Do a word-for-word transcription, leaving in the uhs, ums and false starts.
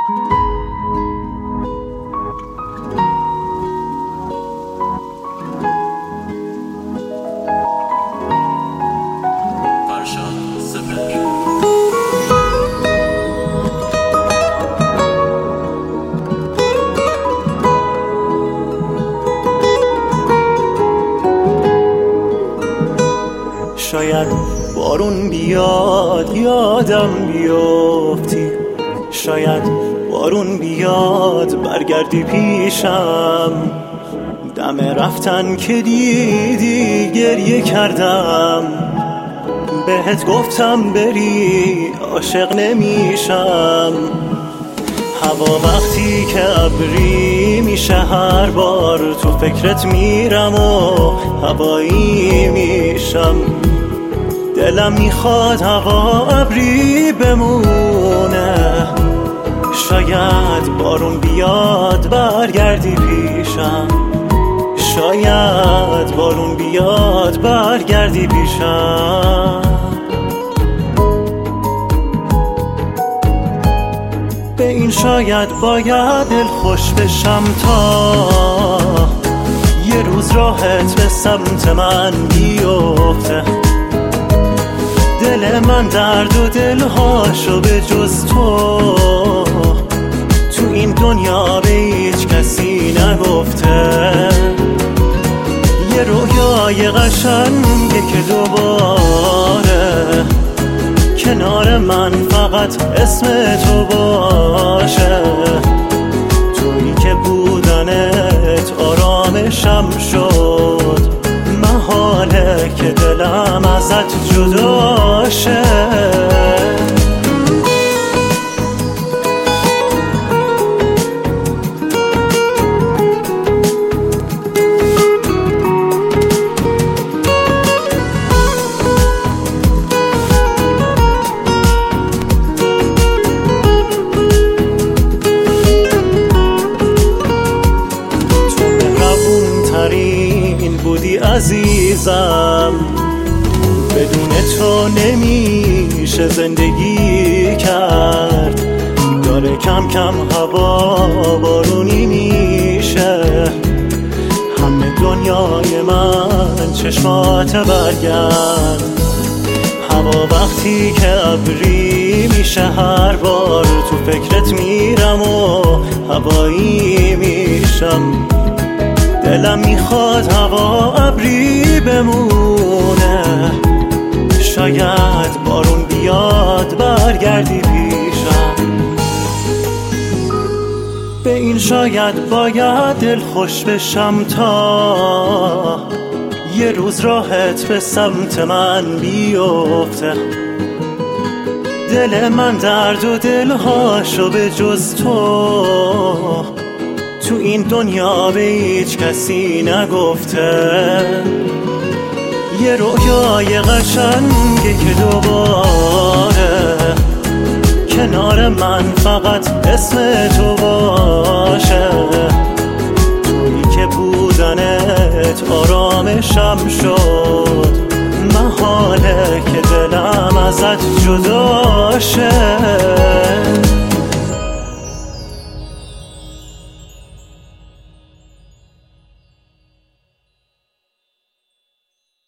شاید بارون بیاد یادم بیفتی، شاید بارون بیاد برگردی پیشم. دم رفتن که دیدی گریه کردم، بهت گفتم بری عاشق نمیشم. هوا وقتی که ابری میشه هر بار تو فکرت میرم و هوایی میشم. دلم میخواد هوا ابری بمونه، شاید بارون بیاد برگردی پیشم. شاید بارون بیاد برگردی پیشم. به این شاید باید دل خوش بشم تا یه روز راحت به سمت من بیفته. دل من درد و دلهاشو به جز تو تو این دنیا به هیچ کسی نگفته. یه رویای قشنگه که دوباره کنار من فقط اسم تو باشه. تویی که بودنت آرامشم شد، محاله که دلم ازت جدا شه. بودی عزیزم، بدون تو نمیشه زندگی کرد. داره کم کم هوا بارونی میشه، همه دنیای من چشمات برگرد. هوا وقتی که ابری میشه هر بار تو فکرت میرم و هوایی میشم. دلم میخواد هوا ابری بمونه، شاید بارون بیاد برگردی پیشم. به این شاید باید دل خوش بشم تا یه روز راحت به سمت من بیفته. دل من درد و دلهاشو به جز تو تو این دنیا به هیچ کسی نگفته. یه رویای قشنگه که دوباره کنار من فقط اسم تو باشه. تویی که بودنت آرامشم شد، محاله که دلم ازت جدا شه.